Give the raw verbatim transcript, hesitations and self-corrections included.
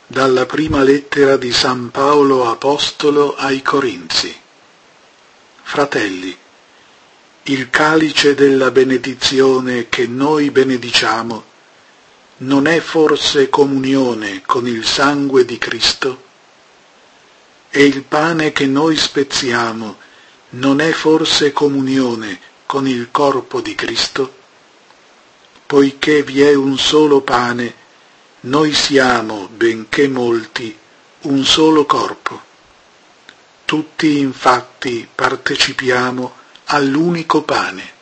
Dalla prima lettera di San Paolo Apostolo ai Corinzi. Fratelli, il calice della benedizione che noi benediciamo non è forse comunione con il sangue di Cristo? E il pane che noi spezziamo non è forse comunione con il corpo di Cristo? Poiché vi è un solo pane, noi siamo, benché molti, un solo corpo. Tutti infatti partecipiamo all'unico pane.